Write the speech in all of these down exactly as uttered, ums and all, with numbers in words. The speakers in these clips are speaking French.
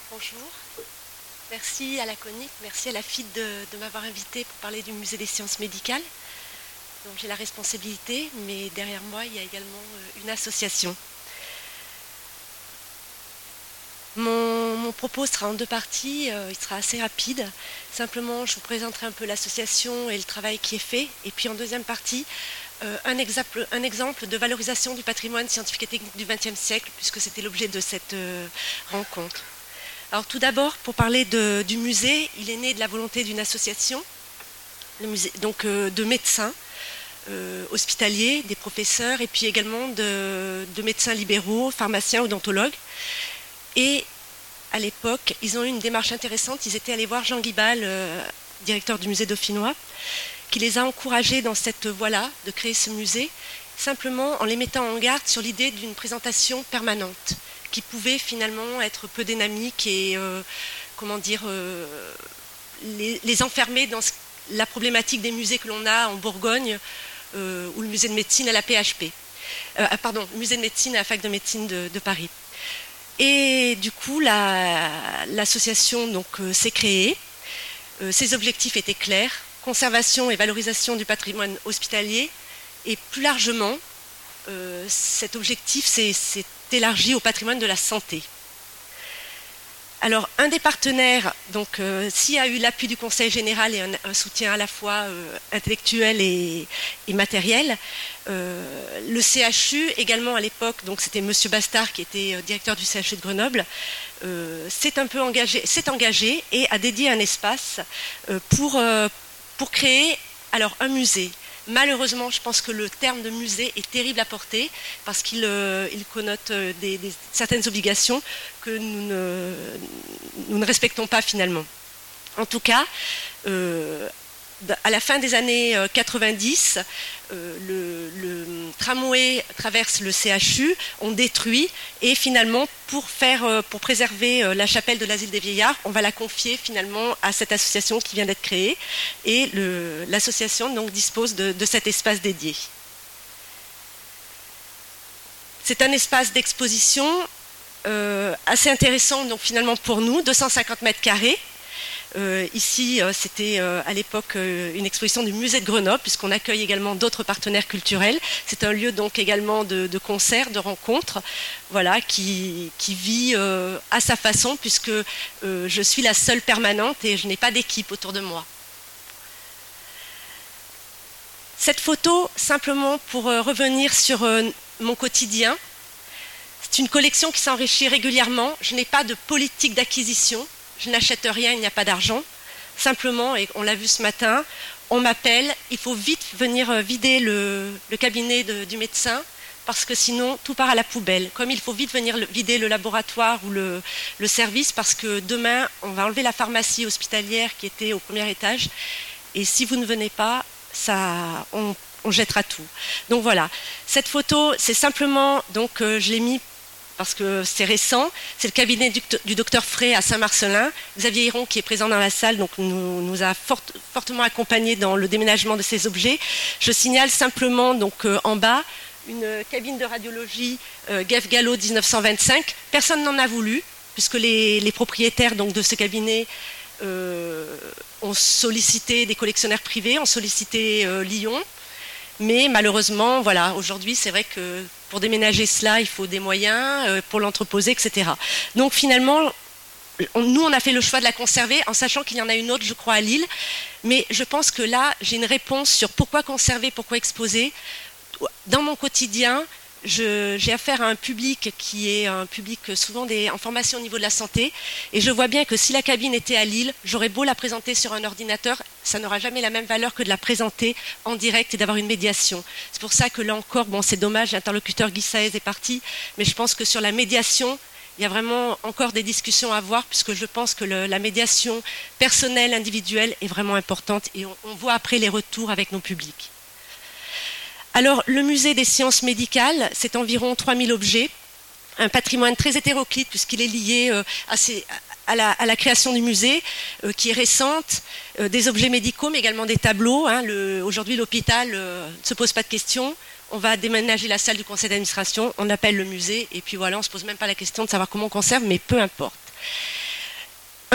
Bonjour, merci à la Conic, merci à la F I D de, de m'avoir invité pour parler du musée des sciences médicales. Donc j'ai la responsabilité, mais derrière moi il y a également une association. Mon, mon propos sera en deux parties, euh, il sera assez rapide. Simplement je vous présenterai un peu l'association et le travail qui est fait. Et puis en deuxième partie, euh, un, exemple, un exemple de valorisation du patrimoine scientifique et technique du vingtième siècle, puisque c'était l'objet de cette euh, rencontre. Alors tout d'abord, pour parler de, du musée, il est né de la volonté d'une association, le musée, donc euh, de médecins euh, hospitaliers, des professeurs, et puis également de, de médecins libéraux, pharmaciens, odontologues. Et à l'époque, ils ont eu une démarche intéressante. Ils étaient allés voir Jean Guibal, euh, directeur du musée dauphinois, qui les a encouragés dans cette voie-là, de créer ce musée, simplement en les mettant en garde sur l'idée d'une présentation permanente, qui pouvait finalement être peu dynamique et, euh, comment dire, euh, les, les enfermer dans ce, la problématique des musées que l'on a en Bourgogne, euh, ou le musée de médecine à la P H P. Euh, pardon, le musée de médecine à la fac de médecine de, de Paris. Et du coup, l'association la, euh, s'est créée. Euh, ses objectifs étaient clairs, conservation et valorisation du patrimoine hospitalier. Et plus largement, euh, cet objectif s'est élargi au patrimoine de la santé. Alors, un des partenaires, donc, euh, s'il y a eu l'appui du Conseil général et un, un soutien à la fois euh, intellectuel et, et matériel, euh, le C H U, également à l'époque, donc c'était Monsieur Bastard qui était euh, directeur du C H U de Grenoble, euh, s'est un peu engagé, s'est engagé et a dédié un espace euh, pour, euh, pour créer alors, un musée. Malheureusement, je pense que le terme de musée est terrible à porter parce qu'il euh, il connote euh, des, des, certaines obligations que nous ne, nous ne respectons pas finalement. En tout cas, euh, à la fin des années quatre-vingt-dix, euh, le, le tramway traverse le C H U, on détruit et finalement pour, faire, pour préserver la chapelle de l'asile des vieillards, on va la confier finalement à cette association qui vient d'être créée et l'association donc dispose de, de cet espace dédié. C'est un espace d'exposition euh, assez intéressant donc finalement pour nous, deux cent cinquante mètres carrés. Euh, ici, euh, c'était euh, à l'époque euh, une exposition du musée de Grenoble, puisqu'on accueille également d'autres partenaires culturels. C'est un lieu donc également de, de concerts, de rencontres, voilà, qui, qui vit euh, à sa façon, puisque euh, je suis la seule permanente et je n'ai pas d'équipe autour de moi. Cette photo, simplement pour euh, revenir sur euh, mon quotidien, c'est une collection qui s'enrichit régulièrement. Je n'ai pas de politique d'acquisition. Je n'achète rien, il n'y a pas d'argent. Simplement, et on l'a vu ce matin, on m'appelle, il faut vite venir vider le, le cabinet de, du médecin, parce que sinon, tout part à la poubelle. Comme il faut vite venir le, vider le laboratoire ou le, le service, parce que demain, on va enlever la pharmacie hospitalière qui était au premier étage, et si vous ne venez pas, ça, on, on jettera tout. Donc voilà, cette photo, c'est simplement, donc euh, je l'ai mis parce que c'est récent, c'est le cabinet du, du docteur Frey à Saint-Marcelin. Xavier Hiron, qui est présent dans la salle, donc nous, nous a fort, fortement accompagnés dans le déménagement de ces objets. Je signale simplement donc, euh, en bas une cabine de radiologie euh, Geff Gallo mille neuf cent vingt-cinq. Personne n'en a voulu, puisque les, les propriétaires donc, de ce cabinet euh, ont sollicité des collectionneurs privés, ont sollicité euh, Lyon. Mais malheureusement, voilà, aujourd'hui, c'est vrai que pour déménager cela, il faut des moyens, euh, pour l'entreposer, et cetera. Donc finalement, on, nous, on a fait le choix de la conserver, en sachant qu'il y en a une autre, je crois, à Lille. Mais je pense que là, j'ai une réponse sur pourquoi conserver, pourquoi exposer. Dans mon quotidien, j'ai affaire à un public qui est un public souvent des, en formation au niveau de la santé, et je vois bien que si la cabine était à Lille, j'aurais beau la présenter sur un ordinateur, ça n'aura jamais la même valeur que de la présenter en direct et d'avoir une médiation. C'est pour ça que là encore, bon, c'est dommage, l'interlocuteur Guy Saez est parti, mais je pense que sur la médiation, il y a vraiment encore des discussions à avoir, puisque je pense que le, la médiation personnelle, individuelle est vraiment importante, et on, on voit après les retours avec nos publics. Alors, le musée des sciences médicales, c'est environ trois mille objets, un patrimoine très hétéroclite puisqu'il est lié euh, à, ces, à, la, à la création du musée, euh, qui est récente, euh, des objets médicaux, mais également des tableaux. Hein, Aujourd'hui, l'hôpital euh, ne se pose pas de questions. On va déménager la salle du conseil d'administration, on appelle le musée, et puis voilà, on ne se pose même pas la question de savoir comment on conserve, mais peu importe.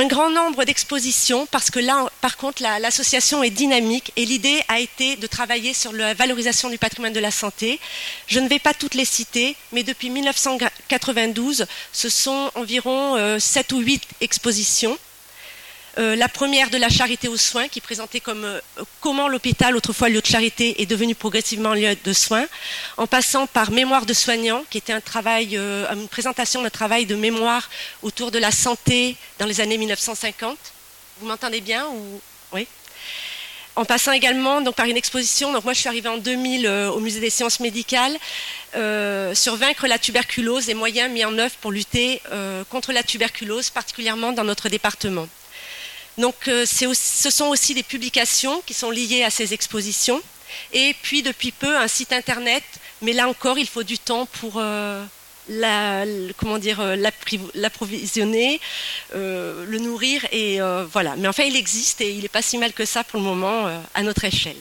un grand nombre d'expositions, parce que là, par contre, l'association est dynamique et l'idée a été de travailler sur la valorisation du patrimoine de la santé. Je ne vais pas toutes les citer, mais depuis mille neuf cent quatre-vingt-douze, ce sont environ euh, sept ou huit expositions. Euh, la première de la charité aux soins, qui présentait comme euh, comment l'hôpital, autrefois lieu de charité, est devenu progressivement lieu de soins, en passant par Mémoire de soignants, qui était un travail, euh, une présentation d'un travail de mémoire autour de la santé dans les années mille neuf cent cinquante. Vous m'entendez bien ou... Oui. En passant également donc, par une exposition, donc moi je suis arrivée en deux mille euh, au Musée des sciences médicales, euh, sur vaincre la tuberculose, les moyens mis en œuvre pour lutter euh, contre la tuberculose, particulièrement dans notre département. Donc euh, aussi, ce sont aussi des publications qui sont liées à ces expositions. Et puis depuis peu un site internet, mais là encore il faut du temps pour euh, la, comment dire, l'approvisionner, euh, le nourrir et euh, voilà. Mais enfin il existe et il n'est pas si mal que ça pour le moment euh, à notre échelle.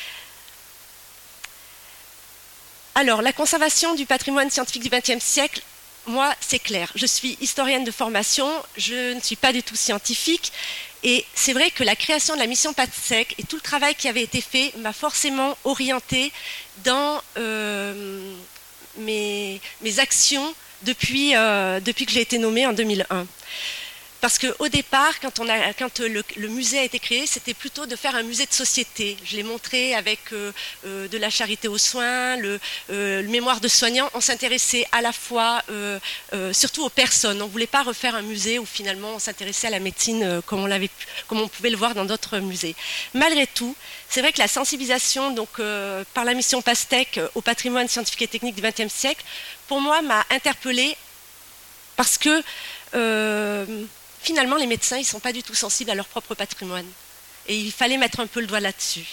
Alors la conservation du patrimoine scientifique du vingtième siècle. Moi, c'est clair, je suis historienne de formation, je ne suis pas du tout scientifique et c'est vrai que la création de la mission PATSEC et tout le travail qui avait été fait m'a forcément orientée dans euh, mes, mes actions depuis, euh, depuis que j'ai été nommée en deux mille un. Parce qu'au départ, quand, on a, quand le, le musée a été créé, c'était plutôt de faire un musée de société. Je l'ai montré avec euh, euh, de la charité aux soins, le, euh, le mémoire de soignants. On s'intéressait à la fois, euh, euh, surtout aux personnes. On ne voulait pas refaire un musée où finalement on s'intéressait à la médecine euh, comme, on l'avait, comme on pouvait le voir dans d'autres musées. Malgré tout, c'est vrai que la sensibilisation donc, euh, par la mission PASTEC au patrimoine scientifique et technique du vingtième siècle, pour moi, m'a interpellée parce que... Euh, Finalement, les médecins, ils ne sont pas du tout sensibles à leur propre patrimoine. Et il fallait mettre un peu le doigt là-dessus.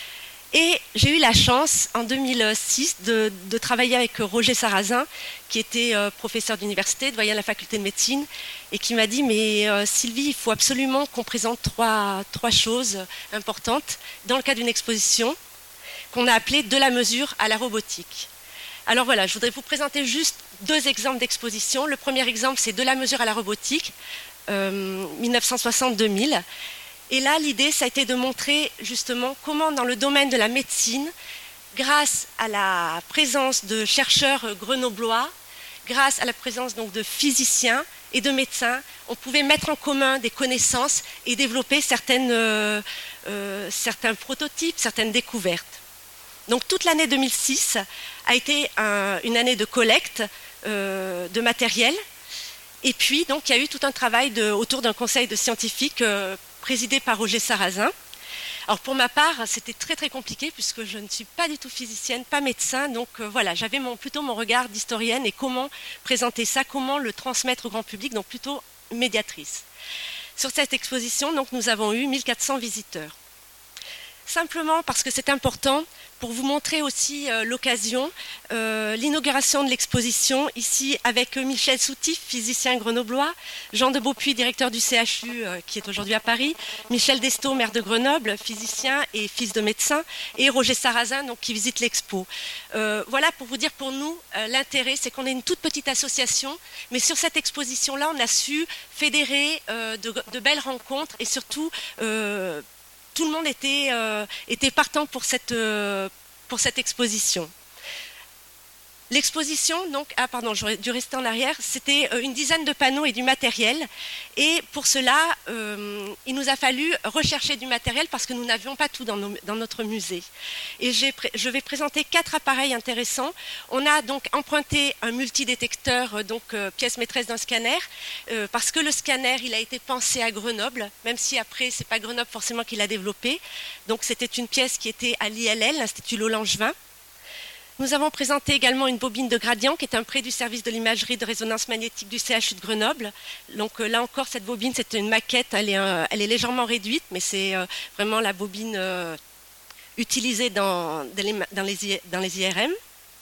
Et j'ai eu la chance, en deux mille six, de, de travailler avec Roger Sarrazin, qui était euh, professeur d'université, doyen de la faculté de médecine, et qui m'a dit, mais euh, Sylvie, il faut absolument qu'on présente trois, trois choses importantes dans le cadre d'une exposition qu'on a appelée « De la mesure à la robotique ». Alors voilà, je voudrais vous présenter juste deux exemples d'exposition. Le premier exemple, c'est « De la mesure à la robotique ». Euh, mille neuf cent soixante deux mille. Et là, l'idée, ça a été de montrer justement comment dans le domaine de la médecine, grâce à la présence de chercheurs grenoblois, grâce à la présence donc, de physiciens et de médecins, on pouvait mettre en commun des connaissances et développer certaines, euh, euh, certains prototypes, certaines découvertes. Donc toute l'année deux mille six a été un, une année de collecte euh, de matériel. Et puis, donc, il y a eu tout un travail de, autour d'un conseil de scientifiques euh, présidé par Roger Sarrazin. Alors, pour ma part, c'était très, très compliqué puisque je ne suis pas du tout physicienne, pas médecin. Donc, euh, voilà, j'avais mon, plutôt mon regard d'historienne et comment présenter ça, comment le transmettre au grand public, donc plutôt médiatrice. Sur cette exposition, donc, nous avons eu mille quatre cents visiteurs. Simplement parce que c'est important pour vous montrer aussi euh, l'occasion, euh, l'inauguration de l'exposition ici avec Michel Soutif, physicien grenoblois, Jean de Beaupuy, directeur du C H U euh, qui est aujourd'hui à Paris, Michel Destot, maire de Grenoble, physicien et fils de médecin, et Roger Sarrazin donc, qui visite l'expo. Euh, voilà pour vous dire pour nous euh, l'intérêt, c'est qu'on est une toute petite association, mais sur cette exposition-là, on a su fédérer euh, de, de belles rencontres et surtout euh, tout le monde était, euh, était partant pour cette, euh, pour cette exposition. L'exposition, donc, ah pardon, j'aurais dû rester en arrière, c'était une dizaine de panneaux et du matériel. Et pour cela, euh, il nous a fallu rechercher du matériel parce que nous n'avions pas tout dans, nos, dans notre musée. Et je vais présenter quatre appareils intéressants. On a donc emprunté un multidétecteur, donc euh, pièce maîtresse d'un scanner, euh, parce que le scanner, il a été pensé à Grenoble, même si après, c'est pas Grenoble forcément qui l'a développé. Donc c'était une pièce qui était à l'I L L, l'Institut Lollangevin. Nous avons présenté également une bobine de gradient qui est un prêt du service de l'imagerie de résonance magnétique du C H U de Grenoble. Donc euh, là encore, cette bobine, c'est une maquette, elle est, euh, elle est légèrement réduite, mais c'est euh, vraiment la bobine euh, utilisée dans, dans, les, dans, les, dans les I R M.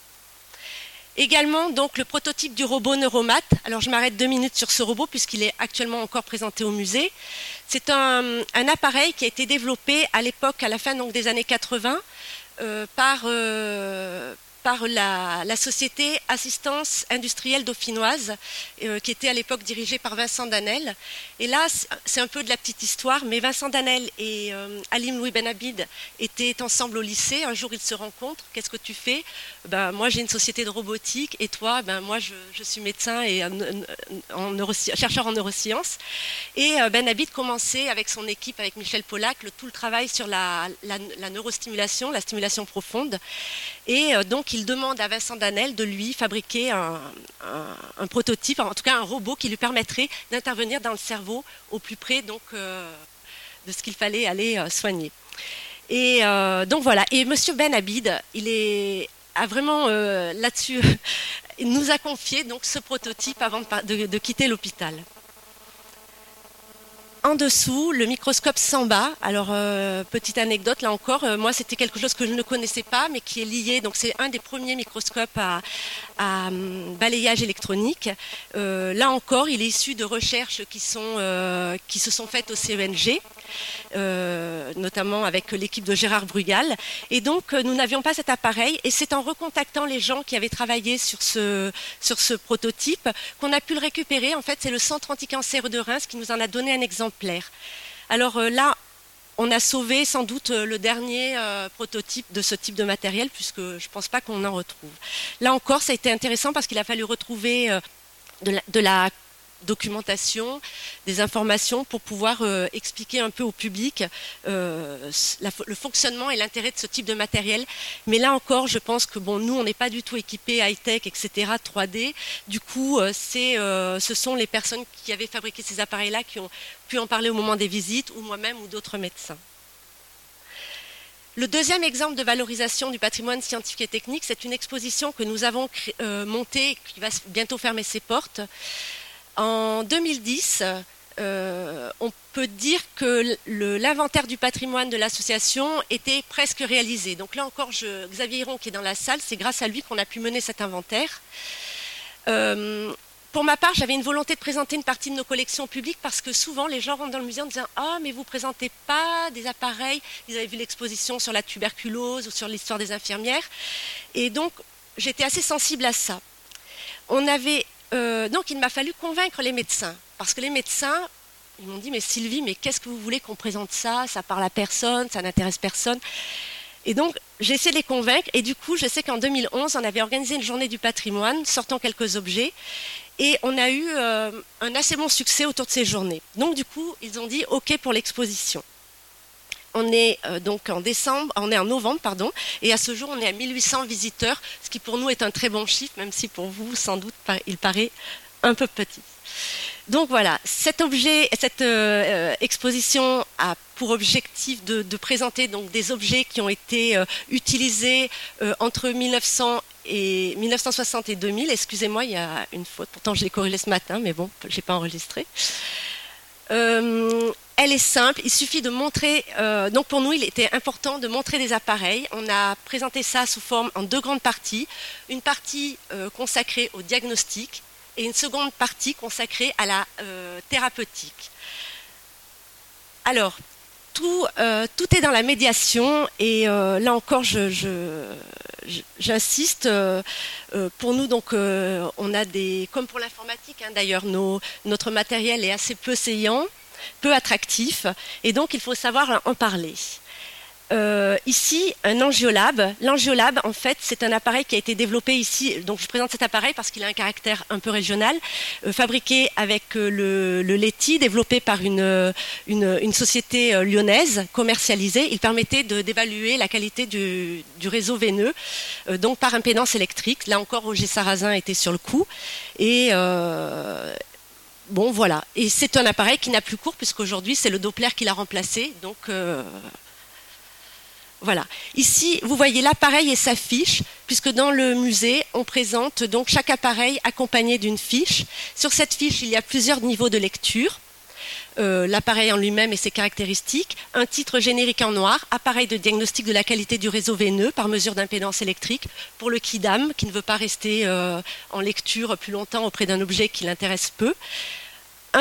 Également, donc, le prototype du robot Neuromat. Alors, je m'arrête deux minutes sur ce robot puisqu'il est actuellement encore présenté au musée. C'est un, un appareil qui a été développé à l'époque, à la fin donc, des années quatre-vingts, euh, par... Euh, par la, la société Assistance Industrielle Dauphinoise, euh, qui était à l'époque dirigée par Vincent Danel. Et là, c'est un peu de la petite histoire, mais Vincent Danel et euh, Halim Louis Benabid étaient ensemble au lycée. Un jour, ils se rencontrent. Qu'est-ce que tu fais? Ben, moi, j'ai une société de robotique, et toi, ben, moi, je, je suis médecin et en, en neurosci... chercheur en neurosciences. Et euh, Benabid commençait avec son équipe, avec Michel Pollack, le, tout le travail sur la, la, la neurostimulation, la stimulation profonde. Et euh, donc, il demande à Vincent Danel de lui fabriquer un, un, un prototype, en tout cas un robot qui lui permettrait d'intervenir dans le cerveau au plus près donc, euh, de ce qu'il fallait aller euh, soigner. Et euh, donc voilà. Et Monsieur Benabid, il est, a vraiment euh, là-dessus, il nous a confié donc ce prototype avant de, de, de quitter l'hôpital. En dessous, le microscope Samba. Alors, euh, petite anecdote, là encore, euh, moi, c'était quelque chose que je ne connaissais pas, mais qui est lié. Donc, c'est un des premiers microscopes à, à um, balayage électronique. Euh, là encore, il est issu de recherches qui, sont, euh, qui se sont faites au C E N G, euh, notamment avec l'équipe de Gérard Brugal. Et donc, euh, nous n'avions pas cet appareil. Et c'est en recontactant les gens qui avaient travaillé sur ce, sur ce prototype qu'on a pu le récupérer. En fait, c'est le Centre anticancéreux de Reims qui nous en a donné un exemple. Alors euh, là, on a sauvé sans doute euh, le dernier euh, prototype de ce type de matériel, puisque je ne pense pas qu'on en retrouve. Là encore, ça a été intéressant parce qu'il a fallu retrouver euh, de, la, de la documentation, des informations pour pouvoir euh, expliquer un peu au public euh, la, le fonctionnement et l'intérêt de ce type de matériel. Mais là encore, je pense que bon, nous, on n'est pas du tout équipés high-tech, et cetera, trois D. Du coup, euh, c'est, euh, ce sont les personnes qui avaient fabriqué ces appareils-là qui ont pu en parler au moment des visites, ou moi-même, ou d'autres médecins. Le deuxième exemple de valorisation du patrimoine scientifique et technique, c'est une exposition que nous avons euh, montée et qui va bientôt fermer ses portes. En deux mille dix, euh, on peut dire que le, l'inventaire du patrimoine de l'association était presque réalisé. Donc là encore, je, Xavier Hiron qui est dans la salle, c'est grâce à lui qu'on a pu mener cet inventaire. Euh, pour ma part, j'avais une volonté de présenter une partie de nos collections publiques parce que souvent les gens rentrent dans le musée en disant « Ah, mais vous ne présentez pas des appareils ». Ils avaient vu l'exposition sur la tuberculose ou sur l'histoire des infirmières. Et donc, j'étais assez sensible à ça. On avait... Euh, donc il m'a fallu convaincre les médecins, parce que les médecins, ils m'ont dit « mais Sylvie, mais qu'est-ce que vous voulez qu'on présente ça? Ça parle à personne, ça n'intéresse personne ». Et donc j'ai essayé de les convaincre, et du coup je sais qu'en deux mille onze, on avait organisé une journée du patrimoine, sortant quelques objets, et on a eu euh, un assez bon succès autour de ces journées. Donc du coup, ils ont dit « ok pour l'exposition ». On est euh, donc en décembre, on est en novembre, pardon, et à ce jour, on est à mille huit cents visiteurs, ce qui pour nous est un très bon chiffre, même si pour vous, sans doute, il paraît un peu petit. Donc voilà, cet objet, cette euh, exposition a pour objectif de, de présenter donc des objets qui ont été euh, utilisés euh, entre mille neuf cents et mille neuf cent soixante et deux mille. Excusez-moi, il y a une faute. Pourtant, je l'ai corrigé ce matin, mais bon, je n'ai pas enregistré. Euh, Elle est simple, il suffit de montrer, euh, donc pour nous il était important de montrer des appareils. On a présenté ça sous forme en deux grandes parties, une partie euh, consacrée au diagnostic et une seconde partie consacrée à la euh, thérapeutique. Alors, tout, euh, tout est dans la médiation et euh, là encore je, je, je, j'insiste, euh, euh, pour nous donc euh, on a des, comme pour l'informatique hein, d'ailleurs, nos, notre matériel est assez peu saillant, peu attractif, et donc il faut savoir en parler. Euh, ici, un angiolab. L'angiolab, en fait, c'est un appareil qui a été développé ici. Donc, je présente cet appareil parce qu'il a un caractère un peu régional, euh, fabriqué avec euh, le, le Leti, développé par une, une, une société euh, lyonnaise, commercialisée. Il permettait de, d'évaluer la qualité du, du réseau veineux, euh, donc par impédance électrique. Là encore, Roger Sarrazin était sur le coup. Et euh, bon, voilà. Et c'est un appareil qui n'a plus cours, puisqu'aujourd'hui, c'est le Doppler qui l'a remplacé. Donc... Euh, Voilà. Ici, vous voyez l'appareil et sa fiche, puisque dans le musée, on présente donc chaque appareil accompagné d'une fiche. Sur cette fiche, il y a plusieurs niveaux de lecture. Euh, l'appareil en lui-même et ses caractéristiques, un titre générique en noir, appareil de diagnostic de la qualité du réseau veineux par mesure d'impédance électrique pour le kidam, qui ne veut pas rester euh, en lecture plus longtemps auprès d'un objet qui l'intéresse peu. Un,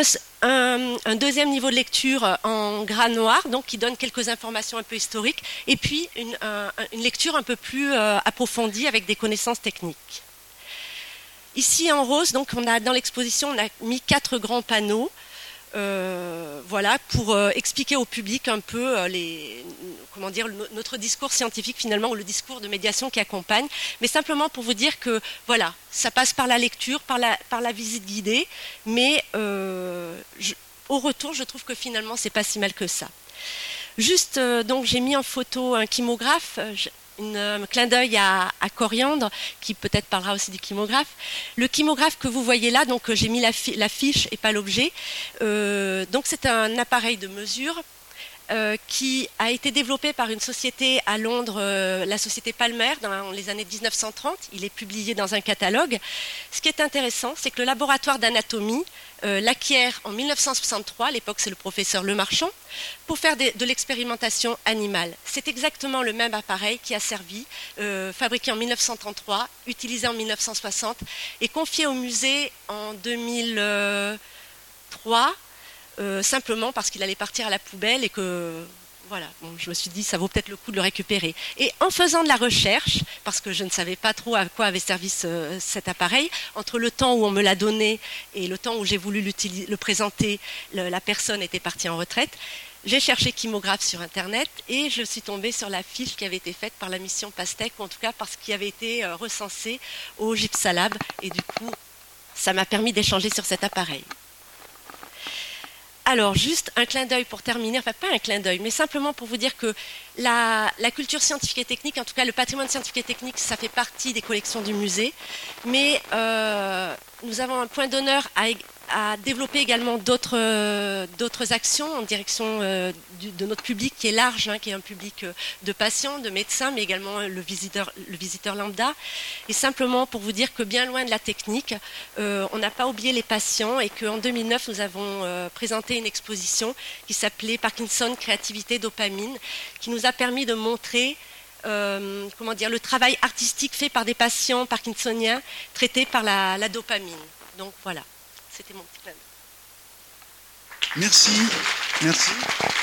un, un deuxième niveau de lecture en gras noir, donc qui donne quelques informations un peu historiques, et puis une, un, une lecture un peu plus euh, approfondie avec des connaissances techniques. Ici en rose, donc on a dans l'exposition, on a mis quatre grands panneaux. Euh, voilà, pour euh, expliquer au public un peu euh, les, comment dire, le, notre discours scientifique finalement, ou le discours de médiation qui accompagne, mais simplement pour vous dire que voilà, ça passe par la lecture, par la, par la visite guidée, mais euh, je, au retour, je trouve que finalement, c'est pas si mal que ça. Juste, euh, donc j'ai mis en photo un kymographe. Je, Une, un clin d'œil à, à Coriandre, qui peut-être parlera aussi du kymographe. Le kymographe que vous voyez là, donc j'ai mis la, fi la fiche et pas l'objet. Euh, donc c'est un appareil de mesure euh, qui a été développé par une société à Londres, euh, la société Palmer, dans les années mille neuf cent trente. Il est publié dans un catalogue. Ce qui est intéressant, c'est que le laboratoire d'anatomie euh, l'acquiert en mille neuf cent soixante-trois, à l'époque c'est le professeur Lemarchand, pour faire des, de l'expérimentation animale. C'est exactement le même appareil qui a servi, euh, fabriqué en mille neuf cent trente-trois, utilisé en mille neuf cent soixante et confié au musée en deux mille trois, euh, simplement parce qu'il allait partir à la poubelle et que... Voilà, bon, je me suis dit, ça vaut peut-être le coup de le récupérer. Et en faisant de la recherche, parce que je ne savais pas trop à quoi avait servi ce, cet appareil, entre le temps où on me l'a donné et le temps où j'ai voulu le présenter, le, la personne était partie en retraite, j'ai cherché kymographe sur Internet et je suis tombée sur la fiche qui avait été faite par la mission PASTEC, ou en tout cas par ce qui avait été recensé au Gypsalab. Et du coup, ça m'a permis d'échanger sur cet appareil. Alors, juste un clin d'œil pour terminer, enfin pas un clin d'œil, mais simplement pour vous dire que la, la culture scientifique et technique, en tout cas le patrimoine scientifique et technique, ça fait partie des collections du musée, mais euh, nous avons un point d'honneur à, à développer également d'autres euh, d'autres actions en direction euh, du, de notre public qui est large, hein, qui est un public euh, de patients, de médecins, mais également le visiteur, le visiteur lambda. Et simplement pour vous dire que bien loin de la technique, euh, on n'a pas oublié les patients et qu'en deux mille neuf, nous avons euh, présenté une exposition qui s'appelait Parkinson, créativité, dopamine, qui nous a permis de montrer euh, comment dire, le travail artistique fait par des patients parkinsoniens traités par la, la dopamine. Donc voilà, c'était mon petit clin d'œil. Merci, merci.